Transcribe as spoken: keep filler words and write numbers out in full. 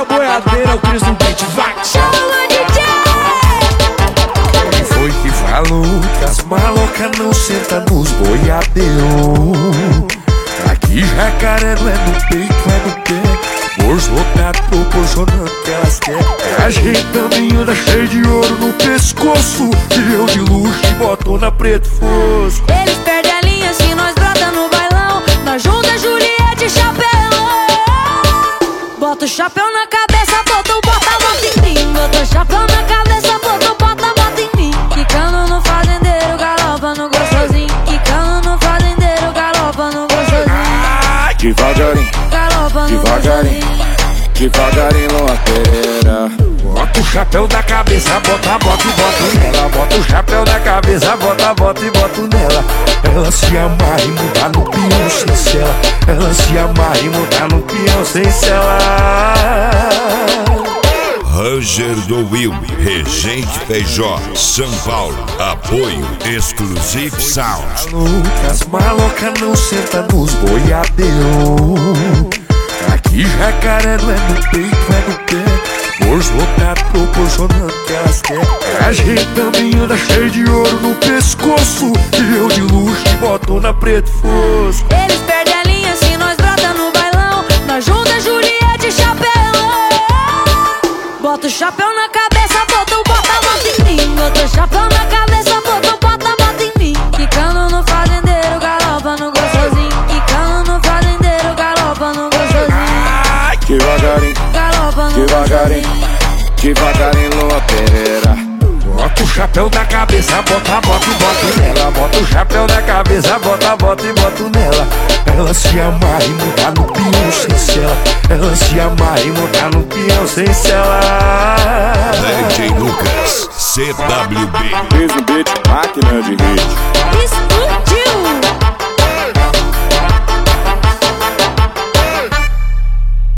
a boiadeira, o Cris no beat, vai! Chama D J! Quem foi que falou que as malocas não sentam nos boiadeiros? Aqui jacaré não é no peito, é no pé. Bolso lotado proporcionando o que elas querem. É ajeitando anda cheio de ouro no pescoço, e eu de luxo e botona preto fosco. Eles perdem a linha se nós brota no bailão. Nós junta Juliette e chapéu. Bota o chapéu na cabeça, bota o bota, bota em mim. Bota o chapéu na cabeça, bota o bota, bota em mim. Quicando no fazendeiro, galopa no gostosinho. Quicando no fazendeiro, galopa no gostosinho. Devagarinho, Galopa no devagarinho, gostosinho. devagarinho na pereira. Bota o chapéu na cabeça, bota, bota e bota nela. Bota o chapéu na cabeça, bota, bota e bota nela. Ela se amarra e muda no peão sem cela. Ela se amarra e muda no peão sem cela. Roger do Will, Regente P J, São Paulo. Apoio Exclusive Sound. As malocas não sentam nos boiadeiros. Aqui jacaré não é no peito, é no pé. Bolso lotado proporcionando o que elas querem. É ajeitando anda cheio de ouro no pescoço, e eu de luxo e botona preto fosco. Eles perdem a linha se nós brota no bailão. Nós junta Juliette e chapéu. Bota o chapéu na cabeça, bota o bota, bota em mim. Bota o chapéu na cabeça, bota o bota, bota em mim. Quicando no fazendeiro, galopa no gostosinho. Quicando no fazendeiro, galopa no gostosinho. Devagarinho, Galopa no devagarinho, gostosinho. devagarinho numa pereira. Bota o chapéu na cabeça, bota, bota e bota nela. Bota o chapéu na cabeça, bota, bota e bota nela. Ela se amarra e muda no peão sem cela. Ela se amarra e muda no peão sem cela. D J Lucas, C W B. Fez no beat, máquina de hit. Explodiu!